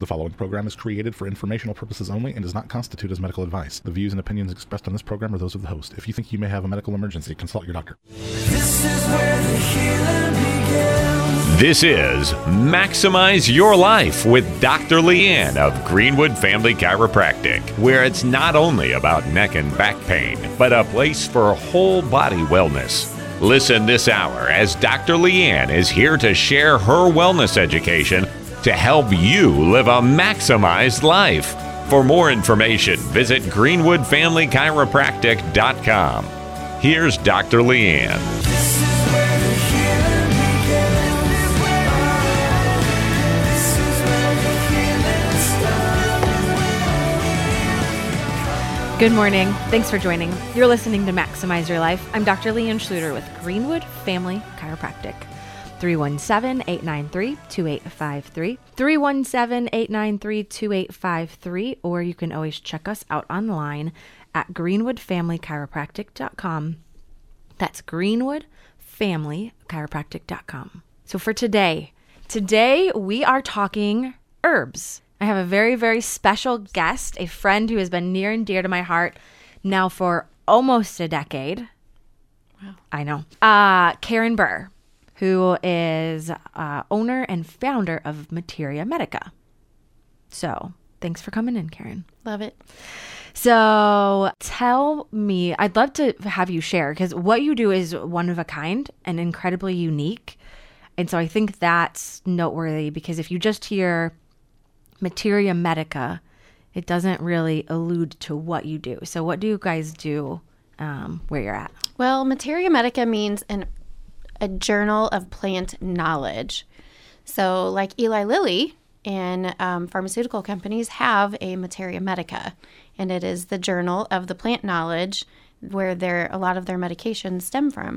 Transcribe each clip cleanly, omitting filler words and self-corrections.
The following program is created for informational purposes only and does not constitute as medical advice. The views and opinions expressed on this program are those of the host. If you think you may have a medical emergency, consult your doctor. This is where the healing begins. This is Maximize Your Life with Dr. Leanne of Greenwood Family Chiropractic, where it's not only about neck and back pain, but a place for whole body wellness. Listen this hour as Dr. Leanne is here to share her wellness education to help you live a maximized life. For more information, visit greenwoodfamilychiropractic.com. Here's Dr. Leanne. This is where the healing begins. This is where the healing starts. Good morning. Thanks for joining. You're listening to Maximize Your Life. I'm Dr. Leanne Schluter with Greenwood Family Chiropractic. 317-893-2853. 317-893-2853. Or you can always check us out online at greenwoodfamilychiropractic.com. That's greenwoodfamilychiropractic.com. So for today we are talking herbs. I have a very, very special guest, a friend who has been near and dear to my heart now for almost a decade. Wow. I know. Karen Burr, who is owner and founder of Materia Medica. So thanks for coming in, Karen. Love it. So tell me, I'd love to have you share, because what you do is one of a kind and incredibly unique. And so I think that's noteworthy, because if you just hear Materia Medica, it doesn't really allude to what you do. So what do you guys do where you're at? Well, Materia Medica means a journal of plant knowledge. So like Eli Lilly and pharmaceutical companies have a Materia Medica, and it is the journal of the plant knowledge where a lot of their medications stem from.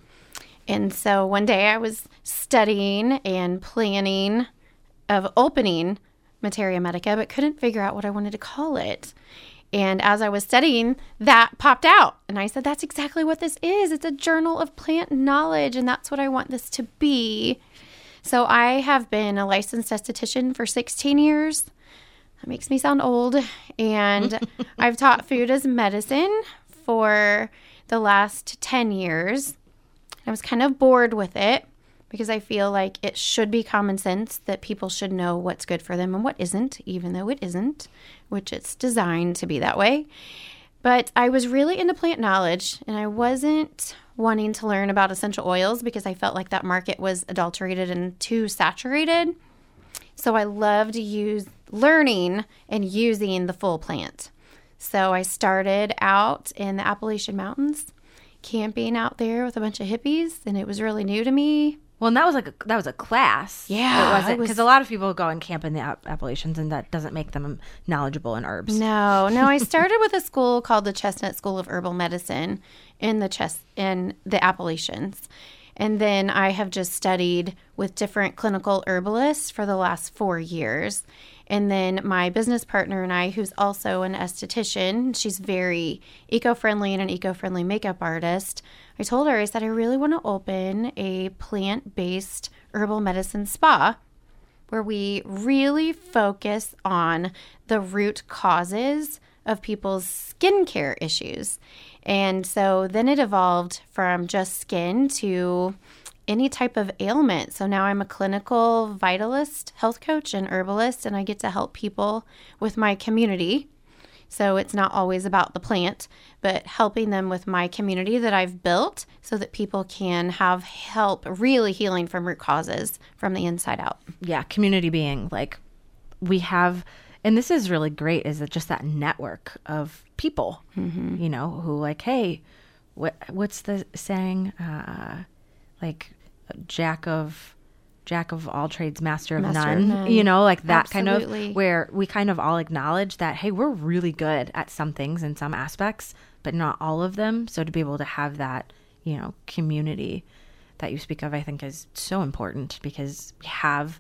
And so one day I was studying and planning of opening Materia Medica, but couldn't figure out what I wanted to call it. And as I was studying, that popped out. And I said, that's exactly what this is. It's a journal of plant knowledge, and that's what I want this to be. So I have been a licensed esthetician for 16 years. That makes me sound old. And I've taught food as medicine for the last 10 years. I was kind of bored with it because I feel like it should be common sense that people should know what's good for them and what isn't, even though it isn't, which it's designed to be that way. But I was really into plant knowledge, and I wasn't wanting to learn about essential oils because I felt like that market was adulterated and too saturated. So I loved learning and using the full plant. So I started out in the Appalachian Mountains, camping out there with a bunch of hippies, and it was really new to me. Well, and that was a class. Yeah. It wasn't, because a lot of people go and camp in the Appalachians, and that doesn't make them knowledgeable in herbs. No. I started with a school called the Chestnut School of Herbal Medicine in the Appalachians. And then I have just studied with different clinical herbalists for the last 4 years. And then my business partner and I, who's also an esthetician, she's very eco-friendly and an eco-friendly makeup artist. I told her, I said, I really want to open a plant-based herbal medicine spa where we really focus on the root causes of people's skincare issues. And so then it evolved from just skin to any type of ailment. So now I'm a clinical vitalist, health coach, and herbalist, and I get to help people with my community. So it's not always about the plant, but helping them with my community that I've built so that people can have help really healing from root causes from the inside out. Yeah, community being like we have, and this is really great, is that just that network of people, you know, who like, hey, what's the saying? Like jack of all trades, master of none. You know, like that. Absolutely. Kind of where we kind of all acknowledge that, hey, we're really good at some things in some aspects, but not all of them. So to be able to have that, you know, community that you speak of, I think is so important, because we have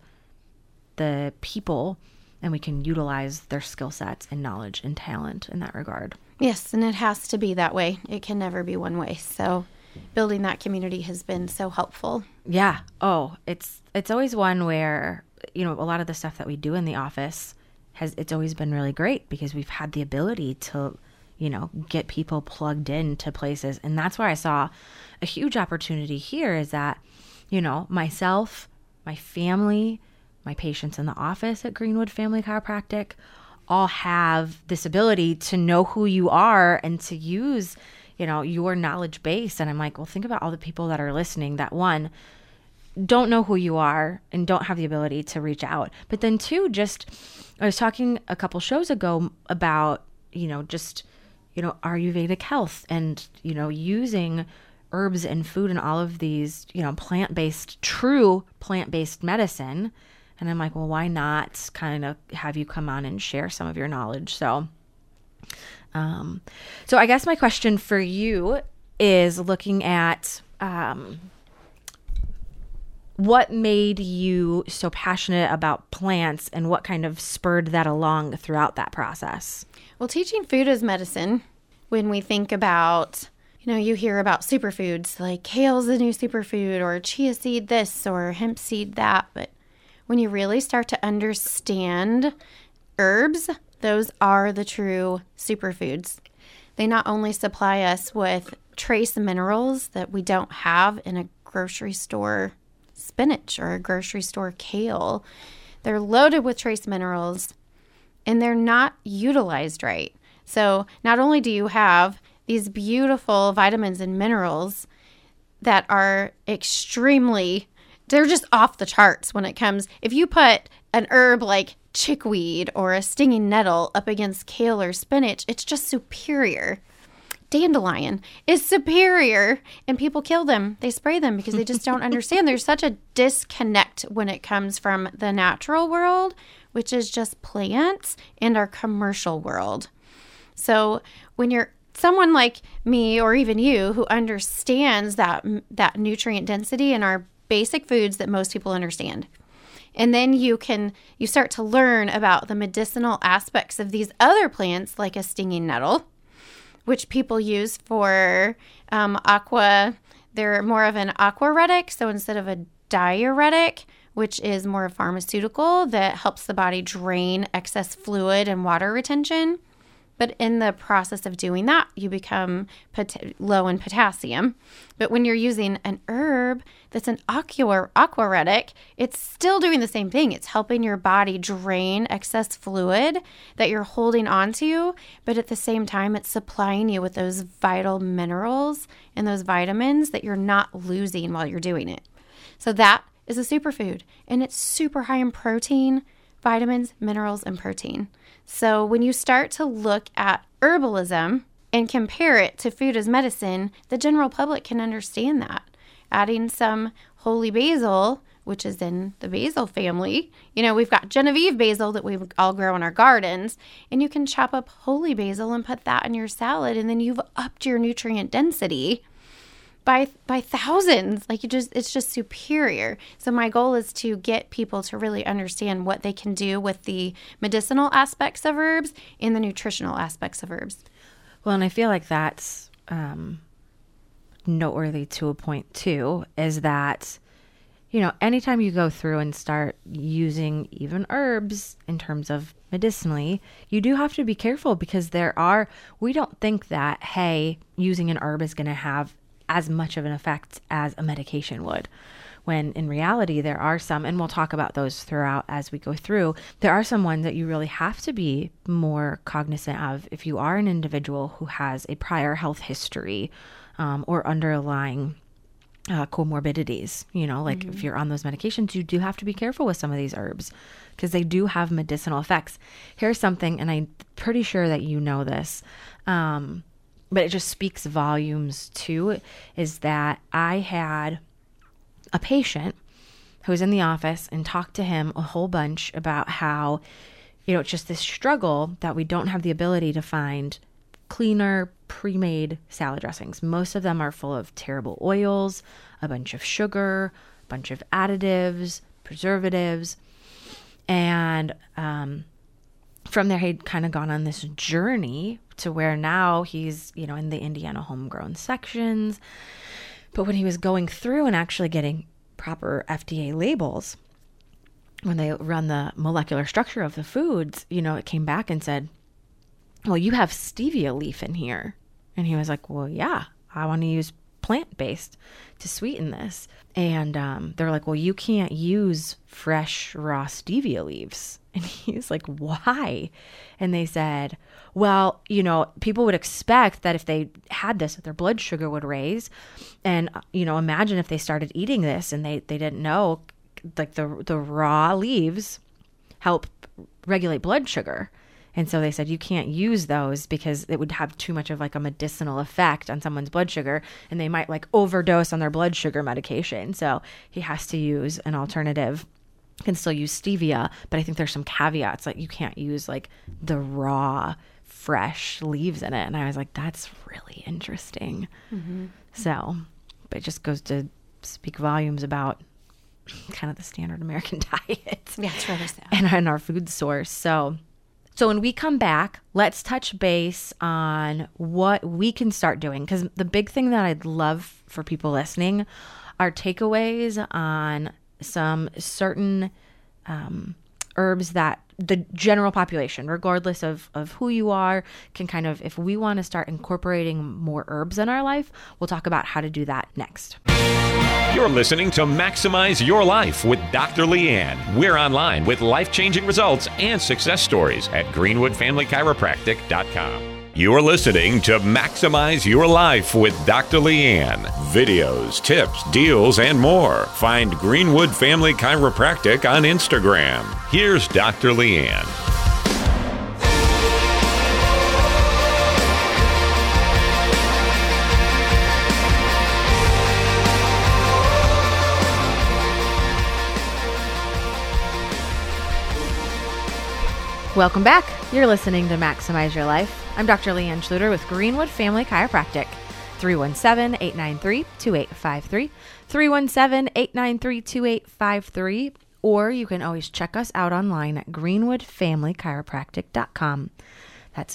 the people and we can utilize their skill sets and knowledge and talent in that regard. Yes, and it has to be that way. It can never be one way. So building that community has been so helpful. Yeah. Oh, it's always one where you know, a lot of the stuff that we do in the office it's always been really great because we've had the ability to, you know, get people plugged into places. And that's why I saw a huge opportunity here is that, you know, myself, my family, my patients in the office at Greenwood Family Chiropractic all have this ability to know who you are and to use, you know, your knowledge base. And I'm like, well, think about all the people that are listening that, one, don't know who you are and don't have the ability to reach out. But then two, just, I was talking a couple shows ago about, you know, just, you know, Ayurvedic health and, you know, using herbs and food and all of these, you know, true plant-based medicine. And I'm like, well, why not kind of have you come on and share some of your knowledge? So I guess my question for you is looking at, what made you so passionate about plants and what kind of spurred that along throughout that process? Well, teaching food as medicine, when we think about, you know, you hear about superfoods like kale's a new superfood or chia seed this or hemp seed that. But when you really start to understand herbs, those are the true superfoods. They not only supply us with trace minerals that we don't have in a grocery store spinach or a grocery store kale. They're loaded with trace minerals and they're not utilized right. So not only do you have these beautiful vitamins and minerals that are they're just off the charts when it comes. If you put an herb like chickweed or a stinging nettle up against kale or spinach, it's just superior. Dandelion is superior, and people kill them. They spray them because they just don't understand. There's such a disconnect when it comes from the natural world, which is just plants, and our commercial world. So when you're someone like me or even you who understands that nutrient density in our basic foods that most people understand, and then you start to learn about the medicinal aspects of these other plants like a stinging nettle, which people use for they're more of an aquaretic. So instead of a diuretic, which is more pharmaceutical that helps the body drain excess fluid and water retention. But in the process of doing that, you become low in potassium. But when you're using an herb that's an aquaretic, it's still doing the same thing. It's helping your body drain excess fluid that you're holding onto, but at the same time, it's supplying you with those vital minerals and those vitamins that you're not losing while you're doing it. So that is a superfood, and it's super high in protein, vitamins, minerals, and protein. So when you start to look at herbalism and compare it to food as medicine, the general public can understand that. Adding some holy basil, which is in the basil family, you know, we've got Genevieve basil that we all grow in our gardens, and you can chop up holy basil and put that in your salad, and then you've upped your nutrient density by thousands. Like it's just superior. So my goal is to get people to really understand what they can do with the medicinal aspects of herbs and the nutritional aspects of herbs. Well, and I feel like that's noteworthy to a point too, is that, you know, anytime you go through and start using even herbs in terms of medicinally, you do have to be careful because we don't think that, hey, using an herb is going to have as much of an effect as a medication would, when in reality there are some, and we'll talk about those throughout as we go through, there are some ones that you really have to be more cognizant of if you are an individual who has a prior health history or underlying comorbidities. You know, like if you're on those medications, you do have to be careful with some of these herbs because they do have medicinal effects. Here's something, and I'm pretty sure that you know this, but it just speaks volumes too, is that I had a patient who was in the office and talked to him a whole bunch about how, you know, it's just this struggle that we don't have the ability to find cleaner, pre-made salad dressings. Most of them are full of terrible oils, a bunch of sugar, a bunch of additives, preservatives. And from there, he'd kind of gone on this journey to where now he's, you know, in the Indiana homegrown sections. But when he was going through and actually getting proper FDA labels, when they run the molecular structure of the foods, it came back and said, well, you have stevia leaf in here. And he was like, well, yeah, I want to use plant-based to sweeten this. And they're like, well, you can't use fresh raw stevia leaves. And he's like, why? And they said, well, people would expect that if they had this, that their blood sugar would raise. And, imagine if they started eating this and they didn't know, like the raw leaves help regulate blood sugar. And so they said, you can't use those because it would have too much of like a medicinal effect on someone's blood sugar and they might like overdose on their blood sugar medication. So he has to use an alternative. Can still use stevia, but I think there's some caveats, like you can't use like the raw, fresh leaves in it. And I was like, that's really interesting. Mm-hmm. So, but it just goes to speak volumes about kind of the standard American diet. Yeah, it's really sad. And our food source. So when we come back, let's touch base on what we can start doing. Because the big thing that I'd love for people listening are takeaways on some certain herbs that the general population, regardless of who you are, can kind of, if we want to start incorporating more herbs in our life, we'll talk about how to do that next. You're listening to Maximize Your Life with Dr. Leanne. We're online with life-changing results and success stories at greenwoodfamilychiropractic.com. You're listening to Maximize Your Life with Dr. Leanne. Videos, tips, deals, and more. Find Greenwood Family Chiropractic on Instagram. Here's Dr. Leanne. Welcome back. You're listening to Maximize Your Life. I'm Dr. Leanne Schluter with Greenwood Family Chiropractic. 317-893-2853. 317-893-2853. Or you can always check us out online at greenwoodfamilychiropractic.com. That's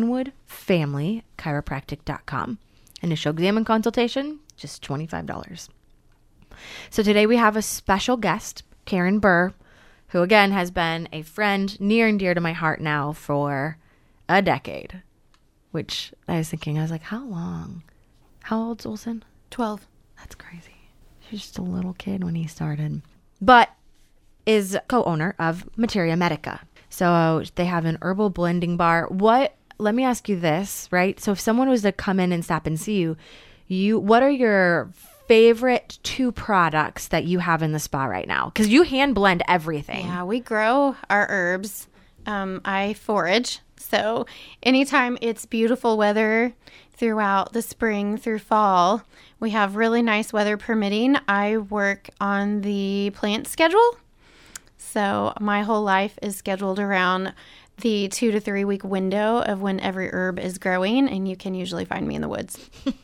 greenwoodfamilychiropractic.com. Initial exam and consultation, just $25. So today we have a special guest, Karen Burr, who again has been a friend near and dear to my heart now for a decade. Which I was like, how long? How old's Olson? 12. That's crazy. She's just a little kid when he started. But is co-owner of Materia Medica. So they have an herbal blending bar. Let me ask you this, right? So if someone was to come in and stop and see you, what are your favorite 2 products that you have in the spa right now? Because you hand blend everything. Yeah, we grow our herbs. I forage. So anytime it's beautiful weather throughout the spring through fall, we have really nice weather permitting. I work on the plant schedule. So my whole life is scheduled around the 2 to 3 week window of when every herb is growing, and you can usually find me in the woods.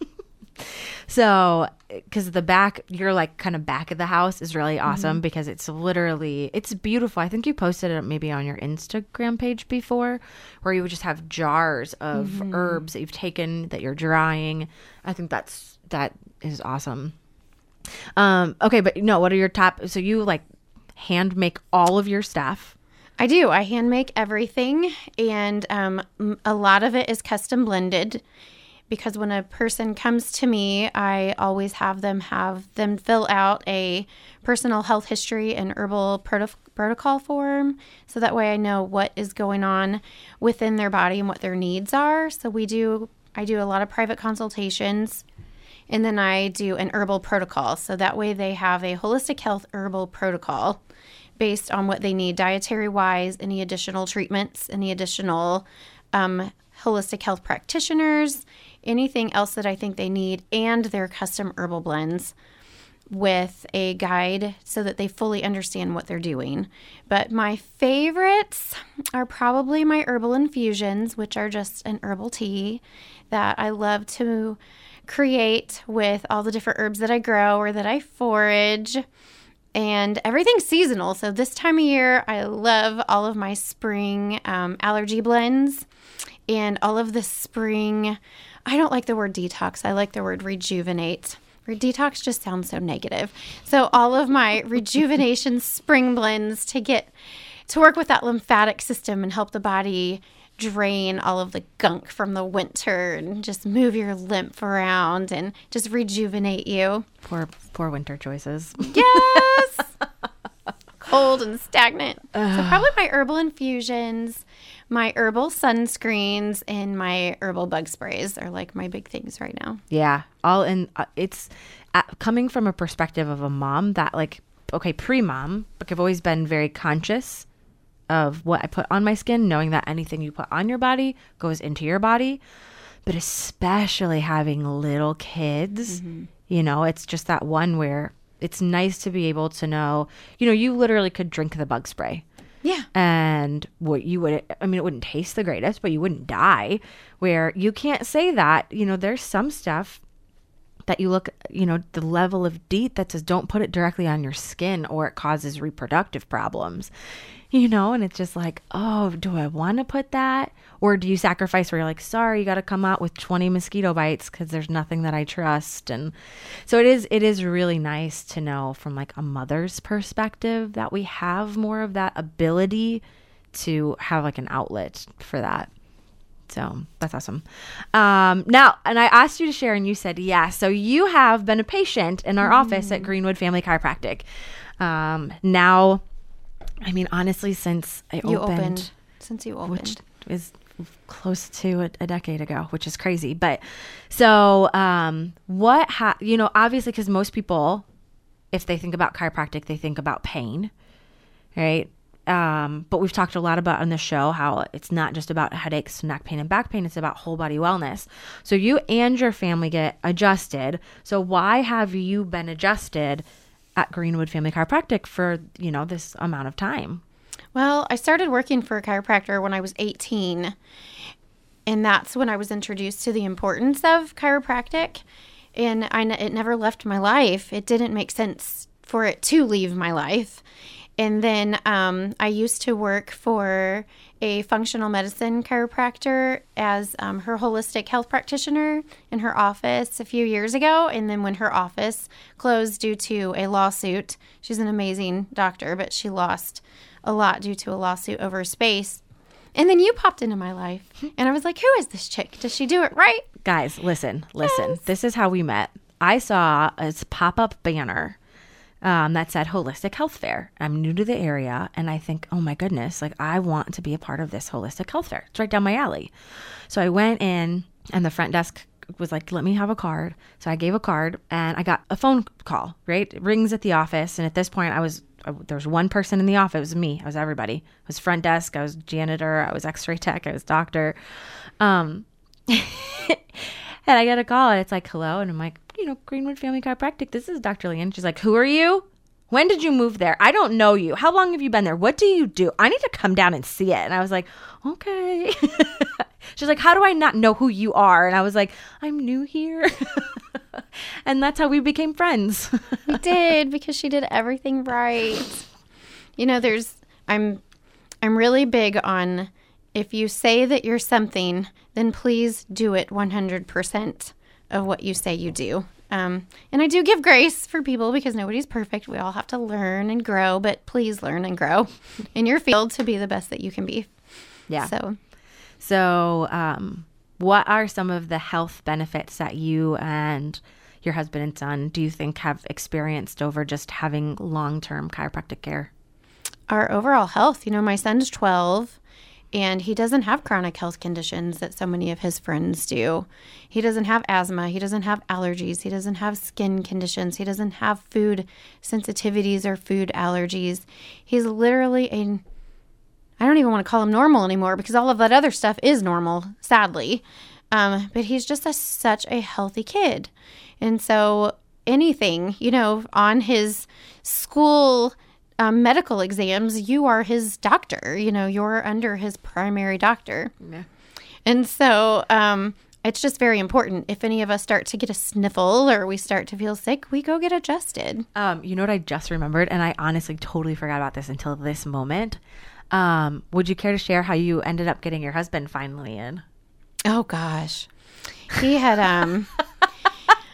So, because the back, your like kind of back of the house is really awesome because it's beautiful. I think you posted it maybe on your Instagram page before, where you would just have jars of herbs that you've taken that you're drying. I think that is awesome. Okay, but no, what are your top? So you like hand make all of your stuff? I do. I hand make everything, and a lot of it is custom blended. Because when a person comes to me, I always have them fill out a personal health history and herbal protocol form. So that way I know what is going on within their body and what their needs are. So I do a lot of private consultations, and then I do an herbal protocol. So that way they have a holistic health herbal protocol based on what they need dietary-wise, any additional treatments, any additional holistic health practitioners, anything else that I think they need, and their custom herbal blends with a guide so that they fully understand what they're doing. But my favorites are probably my herbal infusions, which are just an herbal tea that I love to create with all the different herbs that I grow or that I forage. And everything's seasonal. So this time of year, I love all of my spring allergy blends and all of the spring, I don't like the word detox. I like the word rejuvenate Detox just sounds so negative. So all of my rejuvenation spring blends to work with that lymphatic system and help the body drain all of the gunk from the winter and just move your lymph around and just rejuvenate you. Poor winter choices. Yes. Cold and stagnant. So probably my herbal infusions, my herbal sunscreens, and my herbal bug sprays are like my big things right now. Yeah. It's coming from a perspective of a mom that pre-mom, but I've always been very conscious of what I put on my skin, knowing that anything you put on your body goes into your body. But especially having little kids, it's just that one where it's nice to be able to know, you literally could drink the bug spray. Yeah. And it wouldn't taste the greatest, but you wouldn't die. Where you can't say that, there's some stuff that you look, the level of DEET that says don't put it directly on your skin or it causes reproductive problems, and it's just like, oh, do I want to put that? Or do you sacrifice where you're like, sorry, you got to come out with 20 mosquito bites because there's nothing that I trust. And so it is really nice to know from like a mother's perspective that we have more of that ability to have like an outlet for that. So that's awesome. Now, and I asked you to share and you said yes. So you have been a patient in our office at Greenwood Family Chiropractic. Now, honestly, since you opened, which is close to a decade ago, which is crazy. But so obviously, because most people, if they think about chiropractic, they think about pain, right? But we've talked a lot about on the show how it's not just about headaches, neck pain, and back pain. It's about whole body wellness. So you and your family get adjusted. So why have you been adjusted at Greenwood Family Chiropractic for, this amount of time? Well, I started working for a chiropractor when I was 18. And that's when I was introduced to the importance of chiropractic. And it never left my life. It didn't make sense for it to leave my life. And then I used to work for a functional medicine chiropractor as her holistic health practitioner in her office a few years ago. And then when her office closed due to a lawsuit, she's an amazing doctor, but she lost a lot due to a lawsuit over space. And then you popped into my life. And I was like, who is this chick? Does she do it right? Guys, listen. Yes. This is how we met. I saw a pop-up banner that said Holistic Health Fair. I'm new to the area and I think, oh my goodness, like I want to be a part of this Holistic Health Fair. It's right down my alley. So I went in and the front desk was like, let me have a card. So I gave a card and I got a phone call, right? It rings at the office. And at this point there was one person in the office. It was me. I was everybody. I was front desk. I was janitor. I was x-ray tech. I was doctor. And I get a call and it's like, hello. And I'm like, Greenwood Family Chiropractic. This is Dr. Leanne. She's like, who are you? When did you move there? I don't know you. How long have you been there? What do you do? I need to come down and see it. And I was like, okay. She's like, how do I not know who you are? And I was like, I'm new here. And that's how we became friends. We did, because she did everything right. I'm really big on, if you say that you're something, then please do it 100% of what you say you do. And I do give grace for people because nobody's perfect. We all have to learn and grow, but please learn and grow in your field to be the best that you can be. Yeah. So what are some of the health benefits that you and your husband and son do you think have experienced over just having long-term chiropractic care? Our overall health, my son's 12. And he doesn't have chronic health conditions that so many of his friends do. He doesn't have asthma. He doesn't have allergies. He doesn't have skin conditions. He doesn't have food sensitivities or food allergies. He's literally I don't even want to call him normal anymore because all of that other stuff is normal, sadly. But he's just such a healthy kid. And so anything, on his school medical exams, you are his doctor, you're under his primary doctor. Yeah. And so it's just very important. If any of us start to get a sniffle or we start to feel sick, we go get adjusted. You know what I just remembered? And I honestly totally forgot about this until this moment. Would you care to share how you ended up getting your husband finally in? Oh, gosh. He had...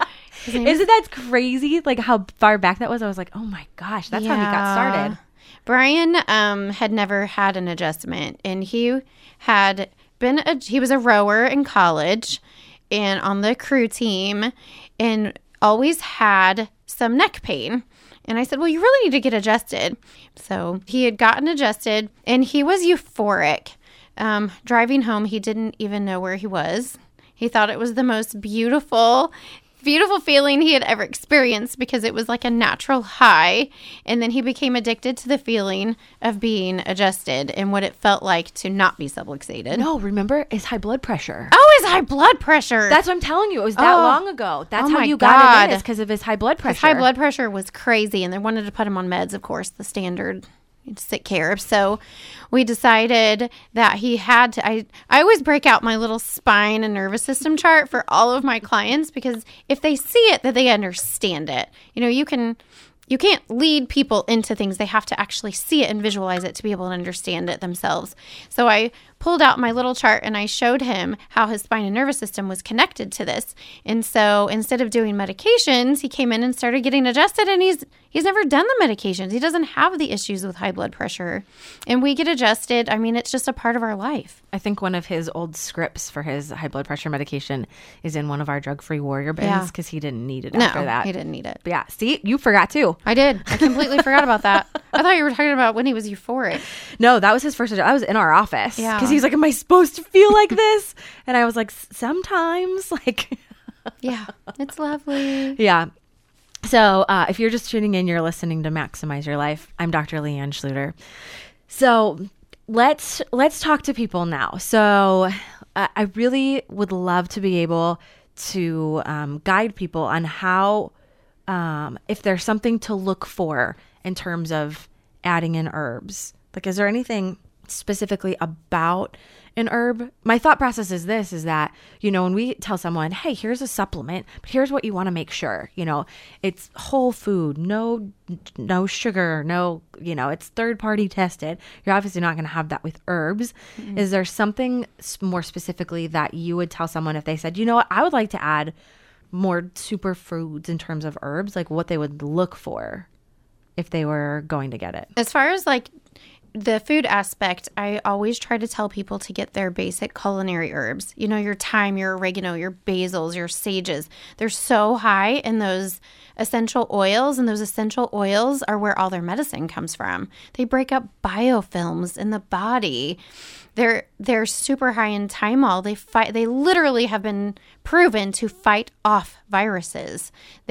Isn't that crazy? Like how far back that was? I was like, oh my gosh, that's how he got started. Brian had never had an adjustment, and he had he was a rower in college and on the crew team, and always had some neck pain. And I said, well, you really need to get adjusted. So he had gotten adjusted, and he was euphoric. Driving home, he didn't even know where he was. He thought it was the most beautiful feeling he had ever experienced because it was like a natural high. And then he became addicted to the feeling of being adjusted and what it felt like to not be subluxated. No, remember? It's high blood pressure. Oh, his high blood pressure. That's what I'm telling you. It was that long ago. That's how my you God. got it in, is because of his high blood pressure. His high blood pressure was crazy, and they wanted to put him on meds, of course, the standard sick care. So we decided that he had to, I always break out my little spine and nervous system chart for all of my clients, because if they see it, that they understand it. You know, you can't lead people into things. They have to actually see it and visualize it to be able to understand it themselves. So I pulled out my little chart and I showed him how his spine and nervous system was connected to this. And so instead of doing medications, he came in and started getting adjusted, and he's never done the medications. He doesn't have the issues with high blood pressure. And we get adjusted. I mean, it's just a part of our life. I think one of his old scripts for his high blood pressure medication is in one of our drug-free warrior bins because he didn't need it after that. He didn't need it. But yeah, see, you forgot too. I did. I completely forgot about that. I thought you were talking about when he was euphoric. No, that was his first. I was in our office. Yeah. Because he was like, am I supposed to feel like this? And I was like, sometimes. Like, yeah, it's lovely. yeah. So if you're just tuning in, you're listening to Maximize Your Life. I'm Dr. Leanne Schluter. So let's talk to people now. So I really would love to be able to guide people on how, if there's something to look for in terms of adding in herbs. Like, is there anything specifically about an herb? My thought process is this, is that, you know, when we tell someone, hey, here's a supplement, but here's what you want to make sure, you know, it's whole food, no sugar, no, you know, it's third party tested. You're obviously not going to have that with herbs. Mm-hmm. Is there something more specifically that you would tell someone if they said, you know what, I would like to add more superfoods in terms of herbs, like what they would look for if they were going to get it? As far as like the food aspect, I always try to tell people to get their basic culinary herbs. You know, your thyme, your oregano, your basils, your sages. They're so high in those essential oils, and those essential oils are where all their medicine comes from. They break up biofilms in the body. They're super high in thymol. They literally have been proven to fight off viruses.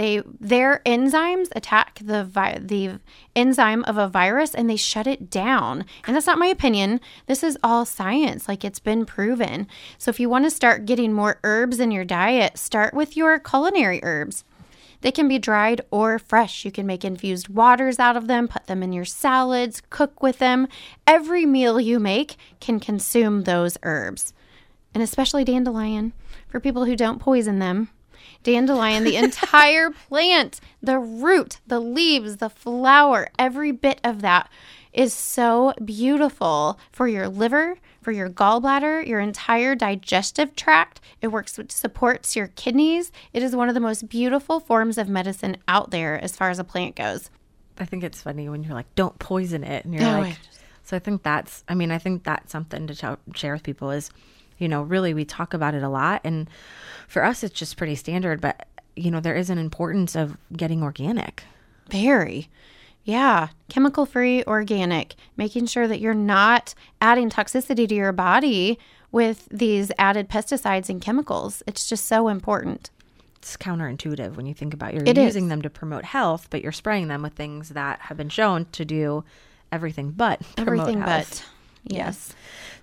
Their enzymes attack the enzyme of a virus, and they shut it down. And that's not my opinion. This is all science. Like, it's been proven. So if you want to start getting more herbs in your diet, start with your culinary herbs. They can be dried or fresh. You can make infused waters out of them, put them in your salads, cook with them. Every meal you make can consume those herbs. And especially dandelion, for people who don't poison them. Dandelion, the entire plant, the root, the leaves, the flower, every bit of that is so beautiful for your liver, for your gallbladder, your entire digestive tract. It supports your kidneys. It is one of the most beautiful forms of medicine out there as far as a plant goes. I think it's funny when you're like, don't poison it. And you're so I think that's something to share with people is, you know, really we talk about it a lot. And for us, it's just pretty standard. But, you know, there is an importance of getting organic. Very. Yeah, chemical-free, organic, making sure that you're not adding toxicity to your body with these added pesticides and chemicals. It's just so important. It's counterintuitive when you think about it. You're using them to promote health, but you're spraying them with things that have been shown to do everything but promote health. Yes.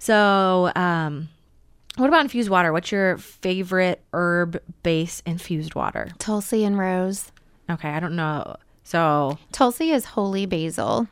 So, what about infused water? What's your favorite herb-based infused water? Tulsi and rose. Okay, I don't know. So Tulsi is holy basil.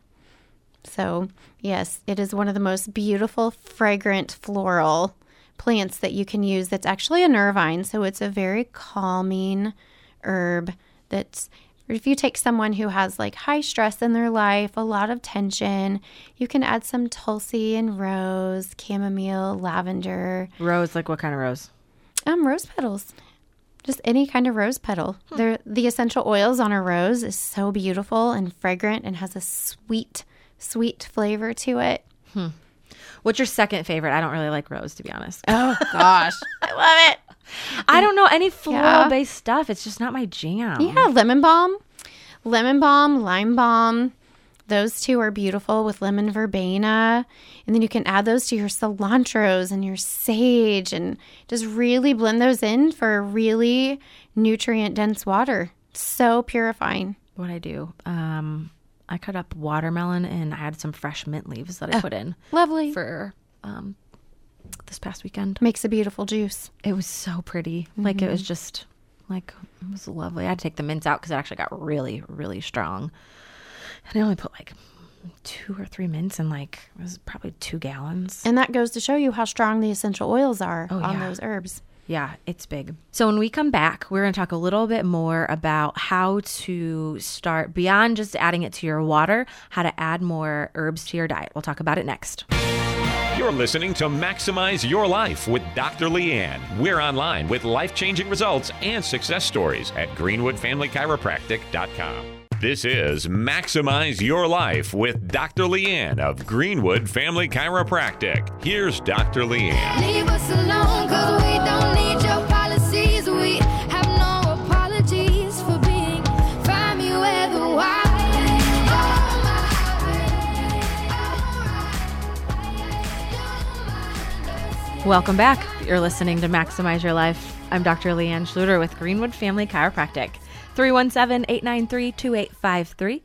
So yes, it is one of the most beautiful, fragrant, floral plants that you can use. That's actually a nervine. So it's a very calming herb that's, if you take someone who has like high stress in their life, a lot of tension, you can add some Tulsi and rose, chamomile, lavender. Rose, like what kind of rose? Rose petals. just any kind of rose petal. The essential oils on a rose is so beautiful and fragrant and has a sweet, sweet flavor to it. What's your second favorite? I don't really like rose, to be honest. Oh, gosh. I love it. I don't know any floral-based stuff. It's just not my jam. Yeah, lemon balm, lime balm. Those two are beautiful with lemon verbena. And then you can add those to your cilantros and your sage and just really blend those in for a really nutrient-dense water. So purifying. What I do, I cut up watermelon and I had some fresh mint leaves that I put in. Lovely. For this past weekend. Makes a beautiful juice. It was so pretty. Like, it was just, like, it was lovely. I had to take the mints out because it actually got really, really strong. And I only put, like, 2 or 3 mints in, like, it was probably 2 gallons. And that goes to show you how strong the essential oils are on yeah. those herbs. Yeah, it's big. So when we come back, we're going to talk a little bit more about how to start beyond just adding it to your water, how to add more herbs to your diet. We'll talk about it next. You're listening to Maximize Your Life with Dr. Leanne. We're online with life-changing results and success stories at greenwoodfamilychiropractic.com. This is Maximize Your Life with Dr. Leanne of Greenwood Family Chiropractic. Here's Dr. Leanne. Leave us alone, 'cause we don't need your policies. We have no apologies for being find me where the Welcome back. You're listening to Maximize Your Life. I'm Dr. Leanne Schluter with Greenwood Family Chiropractic. 317-893-2853,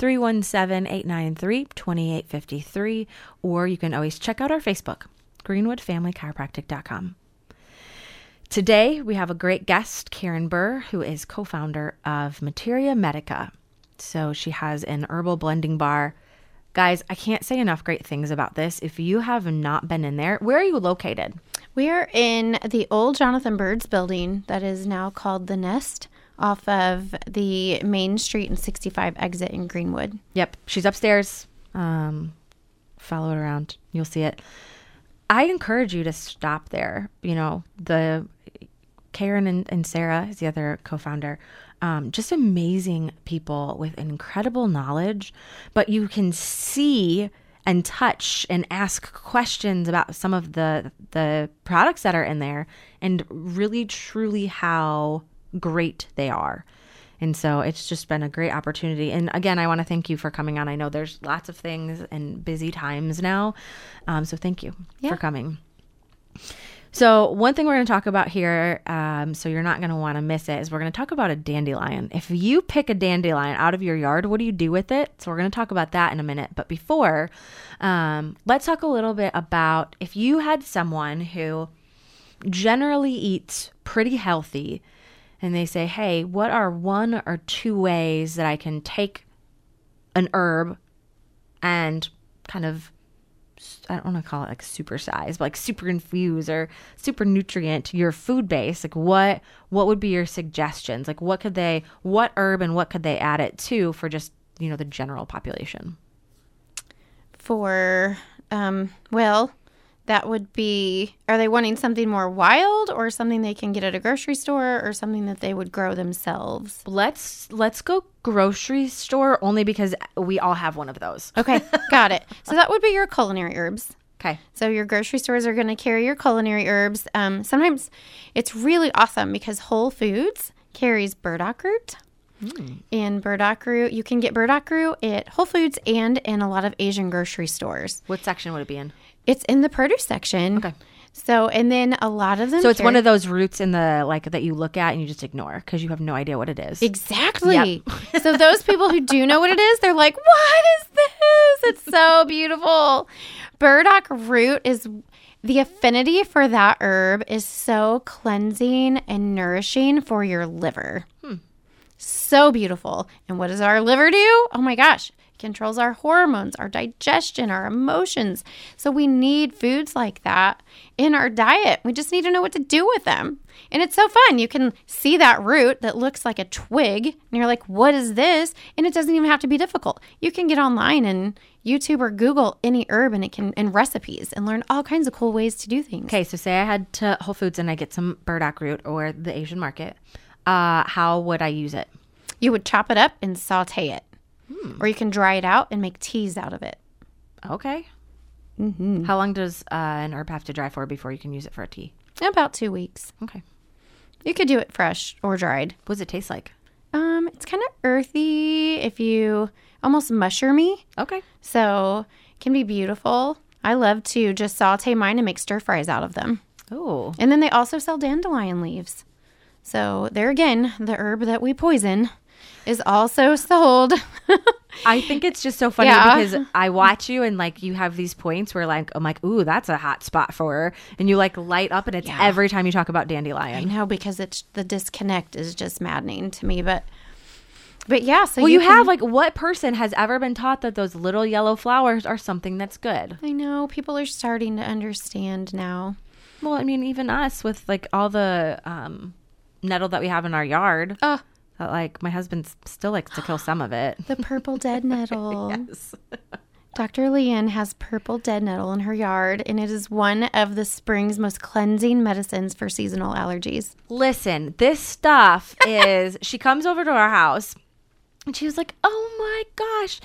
317-893-2853, or you can always check out our Facebook, greenwoodfamilychiropractic.com. Today, we have a great guest, Karen Burr, who is co-founder of Materia Medica. So she has an herbal blending bar. Guys, I can't say enough great things about this. If you have not been in there, where are you located? We are in the old Jonathan Bird's building that is now called The Nest, off of the Main Street and 65 exit in Greenwood. Yep, she's upstairs. Follow it around. You'll see it. I encourage you to stop there. You know, the Karen and Sarah is the other co-founder. Just amazing people with incredible knowledge, but you can see and touch and ask questions about some of the products that are in there and really truly how great they are. And so it's just been a great opportunity. And again, I want to thank you for coming on. I know there's lots of things and busy times now. So thank you for coming. So one thing we're going to talk about here, so you're not going to want to miss it, is we're going to talk about a dandelion. If you pick a dandelion out of your yard, what do you do with it? So we're going to talk about that in a minute. But before, let's talk a little bit about if you had someone who generally eats pretty healthy and they say, hey, what are 1 or 2 ways that I can take an herb and kind of, I don't want to call it like supersize, but like super infuse or super nutrient your food base? Like what would be your suggestions? Like what herb and what could they add it to for just, you know, the general population? For, well, that would be, are they wanting something more wild or something they can get at a grocery store or something that they would grow themselves? Let's go grocery store only because we all have one of those. Okay, got it. So that would be your culinary herbs. Okay. So your grocery stores are going to carry your culinary herbs. Sometimes it's really awesome because Whole Foods carries burdock root. And burdock root, you can get burdock root at Whole Foods and in a lot of Asian grocery stores. What section would it be in? It's in the produce section. Okay. So, and then a lot of them. So it's one of those roots in the, like, that you look at and you just ignore because you have no idea what it is. Exactly. Yep. So those people who do know what it is, they're like, what is this? It's so beautiful. Burdock root is, the affinity for that herb is so cleansing and nourishing for your liver. So beautiful. And what does our liver do? Oh my gosh. Controls our hormones, our digestion, our emotions. So we need foods like that in our diet. We just need to know what to do with them. And it's so fun. You can see that root that looks like a twig and you're like, what is this? And it doesn't even have to be difficult. You can get online and YouTube or Google any herb and recipes and learn all kinds of cool ways to do things. Okay, so say I head to Whole Foods and I get some burdock root or the Asian market. How would I use it? You would chop it up and saute it. Or you can dry it out and make teas out of it. Okay. Mm-hmm. How long does an herb have to dry for before you can use it for a tea? About 2 weeks. Okay. You could do it fresh or dried. What does it taste like? It's kind of earthy, almost mushroomy. Okay. So it can be beautiful. I love to just saute mine and make stir fries out of them. Oh. And then they also sell dandelion leaves. So there again, the herb that we poison is also sold. I think it's just so funny because I watch you and like you have these points where like I'm like, ooh, that's a hot spot for her, and you like light up, and it's every time you talk about dandelion. I know, because it's the disconnect is just maddening to me, but yeah. So well, you have like, what person has ever been taught that those little yellow flowers are something that's good? I know people are starting to understand now. Well, I mean, even us with like all the nettle that we have in our yard. Like my husband still likes to kill some of it. The purple dead nettle. Yes. Dr. Leanne has purple dead nettle in her yard, and it is one of the spring's most cleansing medicines for seasonal allergies. Listen, this stuff is, she comes over to our house and she was like, oh my gosh,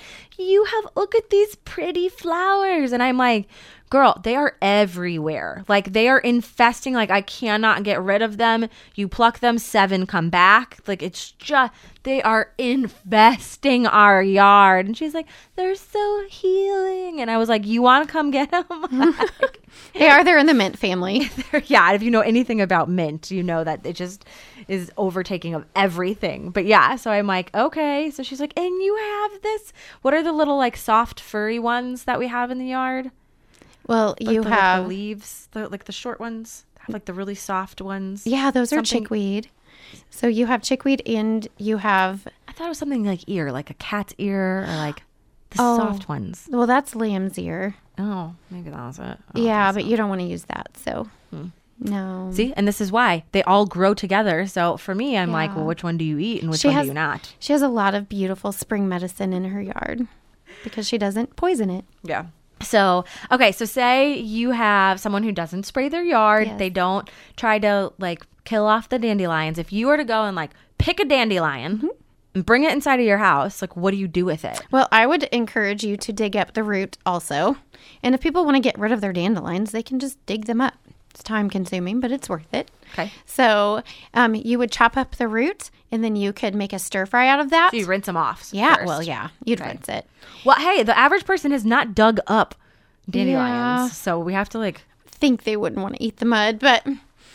look at these pretty flowers. And I'm like, girl, they are everywhere. Like they are infesting. Like I cannot get rid of them. You pluck them, 7 come back. Like it's just, they are infesting our yard. And she's like, they're so healing. And I was like, you want to come get them? Like, they're in the mint family. Yeah. If you know anything about mint, you know that it just is overtaking of everything. But yeah, so I'm like, okay. So she's like, and you have this. What are the little like soft furry ones that we have in the yard? Well, Like you have the leaves, like the short ones, like the really soft ones. Yeah, those are chickweed. So you have chickweed, and you have. I thought it was something like ear, like a cat's ear, or like the soft ones. Well, that's lamb's ear. Oh, maybe that was it. Yeah, but you don't want to use that. So no. See, and this is why they all grow together. So for me, I'm like, well, which one do you eat and which one do you not? She has a lot of beautiful spring medicine in her yard because she doesn't poison it. Yeah. So, okay, so say you have someone who doesn't spray their yard. Yes. They don't try to like kill off the dandelions. If you were to go and like pick a dandelion and bring it inside of your house, like what do you do with it? Well, I would encourage you to dig up the root also. And if people want to get rid of their dandelions, they can just dig them up. It's time consuming, but it's worth it. Okay. So you would chop up the root, and then you could make a stir fry out of that. So you rinse them off. Yeah, first. well, yeah, you'd rinse it. Well, hey, the average person has not dug up dandelions, Yeah. so we have to like. Think they wouldn't want to eat the mud, but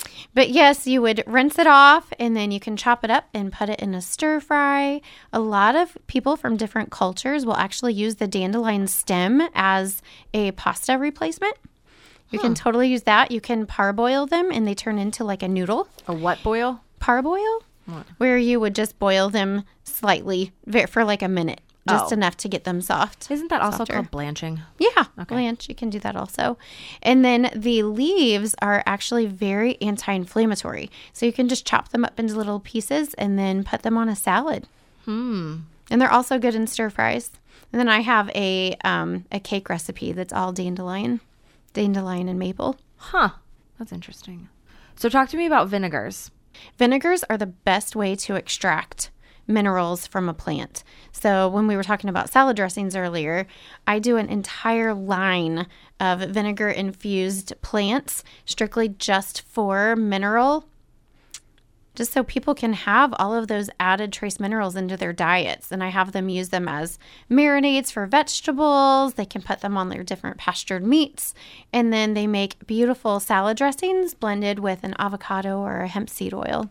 yes, you would rinse it off, and then you can chop it up and put it in a stir fry. A lot of people from different cultures will actually use the dandelion stem as a pasta replacement. You can totally use that. You can parboil them, and they turn into like a noodle. A what boil? Parboil? Where you would just boil them slightly for like a minute. Just enough to get them soft. Isn't that also softer. called blanching? Yeah, blanch. You can do that also. And then the leaves are actually very anti-inflammatory. So you can just chop them up into little pieces and then put them on a salad. And they're also good in stir fries. And then I have a cake recipe that's all dandelion and maple. Huh. That's interesting. So talk to me about vinegars. Vinegars are the best way to extract minerals from a plant. So when we were talking about salad dressings earlier, I do an entire line of vinegar infused plants strictly just for mineral, just so people can have all of those added trace minerals into their diets. And I have them use them as marinades for vegetables. They can put them on their different pastured meats. And then they make beautiful salad dressings blended with an avocado or a hemp seed oil.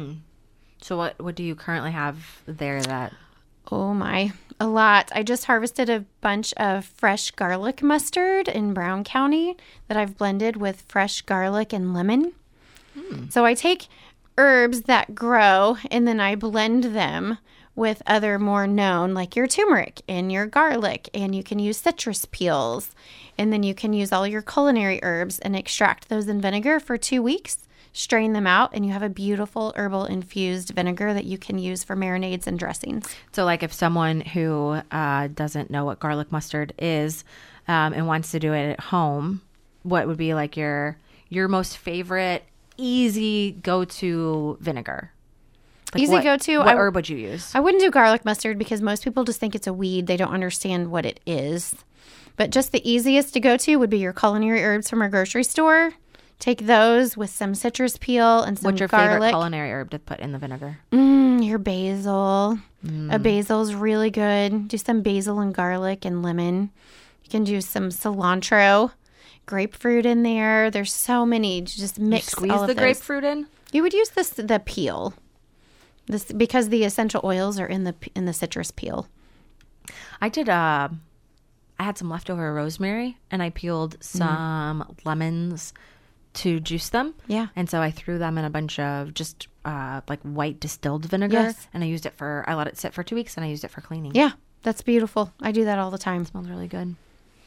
So what do you currently have there that... Oh my, a lot. I just harvested a bunch of fresh garlic mustard in Brown County that I've blended with fresh garlic and lemon. So I take herbs that grow and then I blend them with other more known, like your turmeric and your garlic, and you can use citrus peels, and then you can use all your culinary herbs and extract those in vinegar for 2 weeks. strain them out, and you have a beautiful herbal infused vinegar that you can use for marinades and dressings. So like if someone who doesn't know what garlic mustard is and wants to do it at home, what would be like your most favorite easy go-to vinegar? Like Easy go-to. What herb would you use? I wouldn't do garlic mustard because most people just think it's a weed. They don't understand what it is. But just the easiest to go to would be your culinary herbs from our grocery store. Take those with some citrus peel and some What's your garlic. favorite culinary herb to put in the vinegar? Your basil. A basil's really good. Do some basil and garlic and lemon. You can do some cilantro, grapefruit in there. There's so many. Just mix Squeeze all of the those. grapefruit in? You would use the peel. This because the essential oils are in the citrus peel. I did I had some leftover rosemary and I peeled some lemons to juice them. Yeah. And so I threw them in a bunch of just like white distilled vinegar. Yes. And I let it sit for 2 weeks and I used it for cleaning. Yeah, that's beautiful. I do that all the time. Smells really good.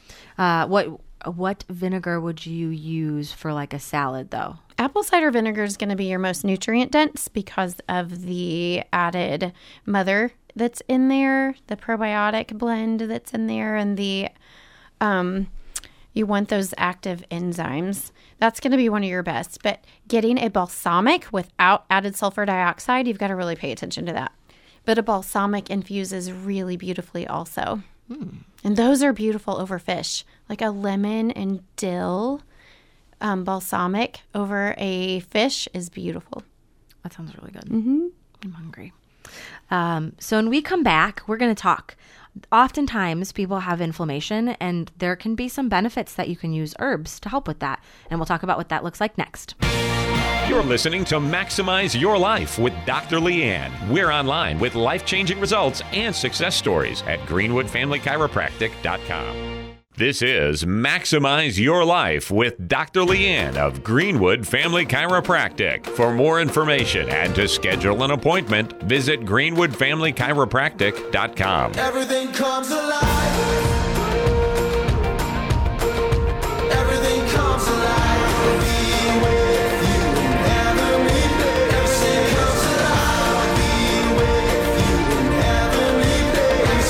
What vinegar would you use for like a salad though? Apple cider vinegar is going to be your most nutrient dense because of the added mother that's in there, the probiotic blend that's in there, and the you want those active enzymes. That's going to be one of your best. But getting a balsamic without added sulfur dioxide, you've got to really pay attention to that. But a balsamic infuses really beautifully also. And those are beautiful over fish, like a lemon and dill balsamic over a fish is beautiful. That sounds really good. I'm hungry. So when we come back, we're going to talk. Oftentimes people have inflammation and there can be some benefits that you can use herbs to help with that. And we'll talk about what that looks like next. You're listening to Maximize Your Life with Dr. Leanne. We're online with life-changing results and success stories at greenwoodfamilychiropractic.com. This is Maximize Your Life with Dr. Leanne of Greenwood Family Chiropractic. For more information and to schedule an appointment, visit greenwoodfamilychiropractic.com. Everything comes alive. Everything comes alive. Be with you in heavenly place. Everything comes alive. Be with you in heavenly place.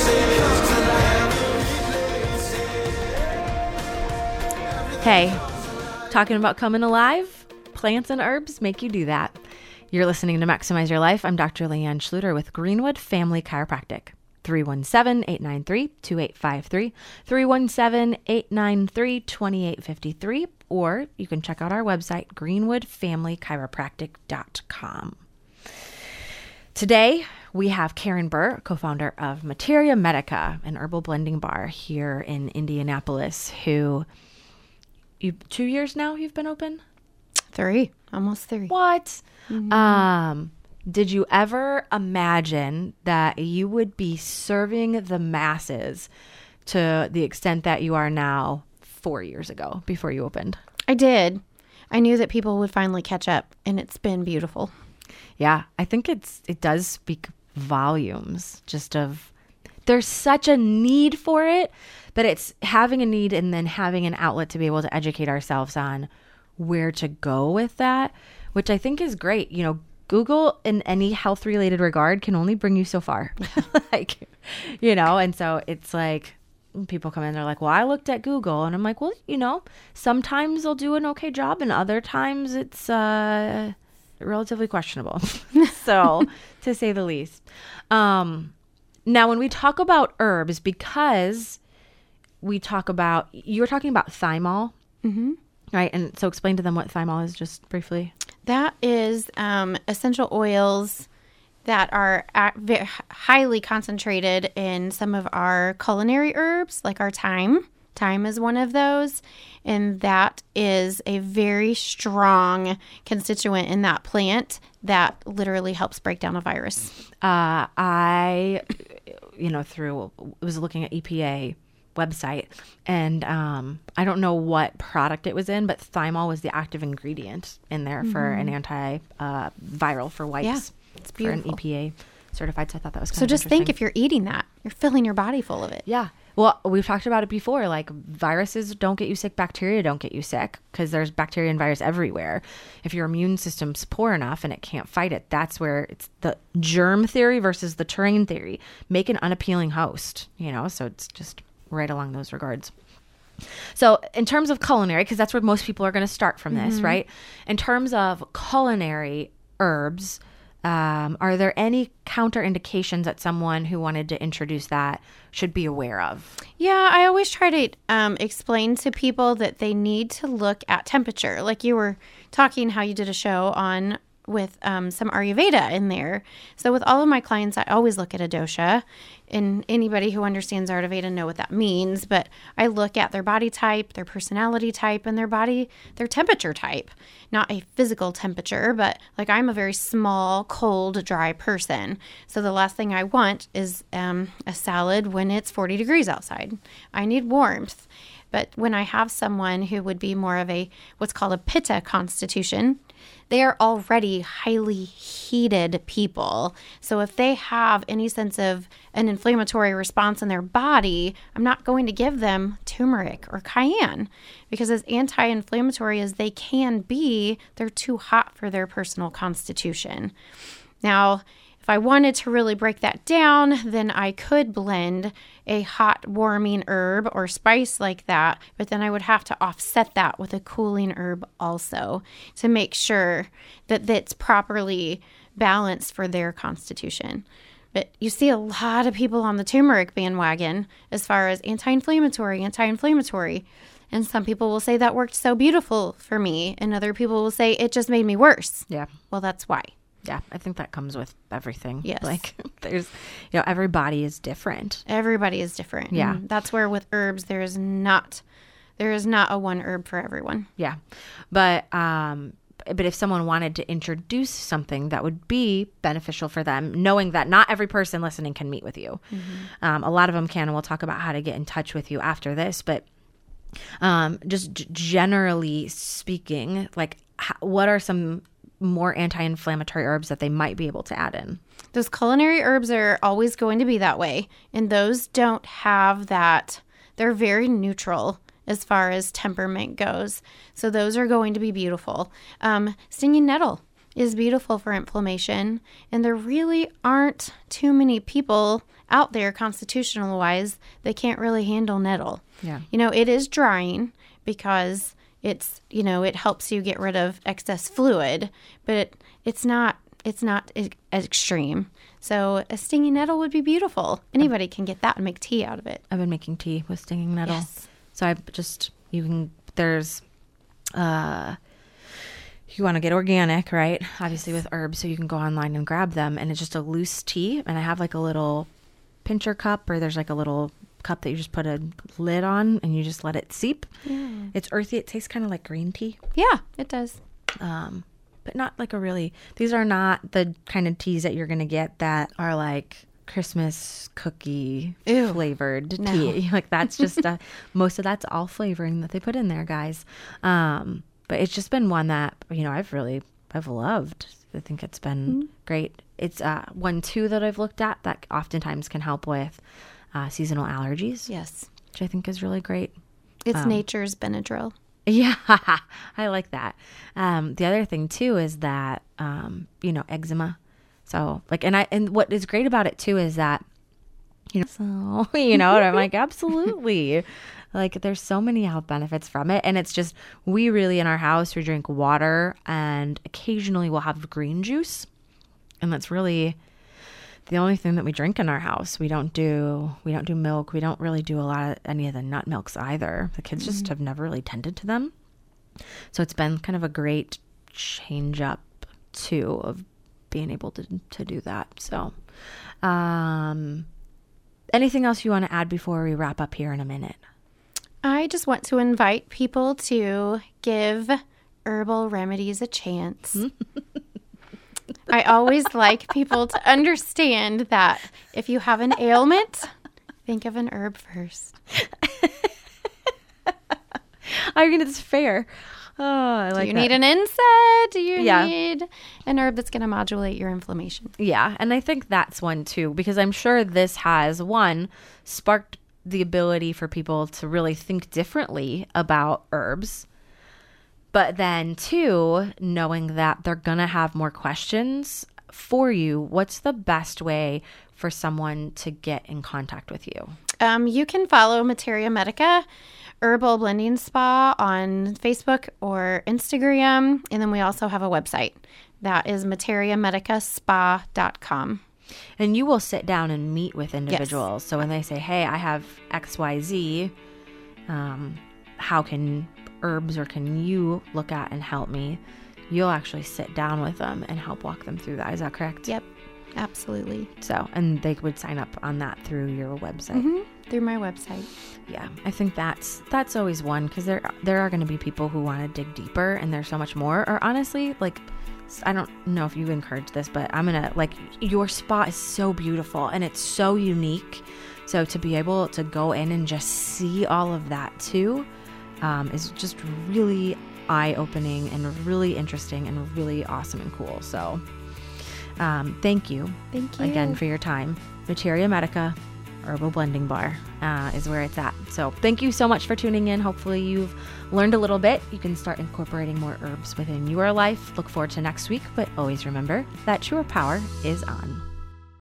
Everything comes alive. Hey, talking about coming alive? Plants and herbs make you do that. You're listening to Maximize Your Life. I'm Dr. Leanne Schluter with Greenwood Family Chiropractic. 317-893-2853, 317-893-2853, or you can check out our website, greenwoodfamilychiropractic.com. Today, we have Karen Burr, co-founder of Materia Medica, an herbal blending bar here in Indianapolis, who 2 years now you've been open? 3, almost 3. What? Did you ever imagine that you would be serving the masses to the extent that you are now 4 years ago before you opened? I did. I knew that people would finally catch up, and it's been beautiful. Yeah, I think it does speak volumes just of there's such a need for it, but it's having a need and then having an outlet to be able to educate ourselves on where to go with that, which I think is great. You know, Google in any health related regard can only bring you so far. And so it's like people come in, they're like, well, I looked at Google, and I'm like, well, sometimes they'll do an okay job and other times it's relatively questionable. So to say the least. Now, when we talk about herbs, because you were talking about thymol, right? And so explain to them what thymol is just briefly. That is essential oils that are highly concentrated in some of our culinary herbs, like our thyme. Thyme is one of those, and that is a very strong constituent in that plant that literally helps break down a virus. I was looking at EPA website, and I don't know what product it was in, but thymol was the active ingredient in there for an anti-viral for wipes. Yeah, it's beautiful. For an EPA certified. So I thought that was kind so of just think interesting. if you're eating that, you're filling your body full of it. Yeah. Well, we've talked about it before. Like, viruses don't get you sick, bacteria don't get you sick, because there's bacteria and virus everywhere. If your immune system's poor enough and it can't fight it, that's where it's the germ theory versus the terrain theory. Make an unappealing host, so it's just right along those regards. So in terms of culinary, because that's where most people are going to start from this, right? In terms of culinary herbs, are there any counterindications that someone who wanted to introduce that should be aware of? Yeah, I always try to explain to people that they need to look at temperature. Like you were talking how you did a show on with some Ayurveda in there. So with all of my clients, I always look at a dosha, and anybody who understands Ayurveda know what that means. But I look at their body type, their personality type, and their temperature type. Not a physical temperature, but like I'm a very small, cold, dry person. So the last thing I want is a salad when it's 40 degrees outside. I need warmth. But when I have someone who would be more of what's called a pitta constitution, they are already highly heated people. So if they have any sense of an inflammatory response in their body, I'm not going to give them turmeric or cayenne, because as anti-inflammatory as they can be, they're too hot for their personal constitution. Now, if I wanted to really break that down, then I could blend a hot warming herb or spice like that, but then I would have to offset that with a cooling herb also to make sure that that's properly balanced for their constitution. But you see a lot of people on the turmeric bandwagon as far as anti-inflammatory. And some people will say that worked so beautiful for me, and other people will say it just made me worse. Yeah. Well, that's why. Yeah, I think that comes with everything. Yes. Like there's, every body is different. Everybody is different. Yeah. And that's where with herbs, there is not a one herb for everyone. Yeah. But if someone wanted to introduce something that would be beneficial for them, knowing that not every person listening can meet with you. A lot of them can, and we'll talk about how to get in touch with you after this. But just generally speaking, like what are some more anti-inflammatory herbs that they might be able to add in? Those culinary herbs are always going to be that way. And those don't have that. They're very neutral as far as temperament goes. So those are going to be beautiful. Stinging nettle is beautiful for inflammation. And there really aren't too many people out there constitutional-wise that can't really handle nettle. Yeah. It is drying because it's, it helps you get rid of excess fluid, but it's not extreme. So a stinging nettle would be beautiful. Anybody can get that and make tea out of it. I've been making tea with stinging nettle. Yes. So there's, you want to get organic, right? Obviously with herbs, so you can go online and grab them, and it's just a loose tea. And I have like a little pincher cup, or there's like a little cup that you just put a lid on and you just let it seep. Yeah. It's earthy. It tastes kind of like green tea. Yeah, it does. But not like these are not the kind of teas that you're going to get that are like Christmas cookie flavored tea. Like that's just most of that's all flavoring that they put in there, guys. But it's just been one that, I've loved. I think it's been great. It's one too that I've looked at that oftentimes can help with seasonal allergies. Yes. Which I think is really great. It's nature's Benadryl. Yeah, I like that. The other thing too is that, eczema. So and what is great about it too is that, I'm like, absolutely. Like there's so many health benefits from it. And it's just, we really in our house, we drink water and occasionally we'll have green juice. And that's really the only thing that we drink in our house. We don't do milk. We don't really do any of the nut milks either. The kids just have never really tended to them. So it's been kind of a great change up too of being able to do that. So, anything else you want to add before we wrap up here in a minute? I just want to invite people to give herbal remedies a chance. I always like people to understand that if you have an ailment, think of an herb first. I mean, it's fair. Oh, I like Do you that. need an NSAID? Do you Yeah. need an herb that's going to modulate your inflammation? Yeah, and I think that's one too, because I'm sure this has, one, sparked the ability for people to really think differently about herbs. But then, too, knowing that they're going to have more questions for you, what's the best way for someone to get in contact with you? You can follow Materia Medica Herbal Blending Spa on Facebook or Instagram. And then we also have a website. That is materiamedicaspa.com. And you will sit down and meet with individuals. So when they say, hey, I have XYZ, how can herbs or can you look at and help me? You'll actually sit down with them and help walk them through that. Is that correct? Yep, absolutely. So, and they would sign up on that through your website. Through my website. Yeah, I think that's always one, because there are going to be people who want to dig deeper, and there's so much more. Or honestly, like, I don't know if you encourage this, but I'm going to, like, your spa is so beautiful and it's so unique. So to be able to go in and just see all of that too is just really eye-opening and really interesting and really awesome and cool. So thank you. Thank you. Again for your time. Materia Medica Herbal Blending Bar is where it's at. So thank you so much for tuning in. Hopefully you've learned a little bit. You can start incorporating more herbs within your life. Look forward to next week, but always remember that your power is on.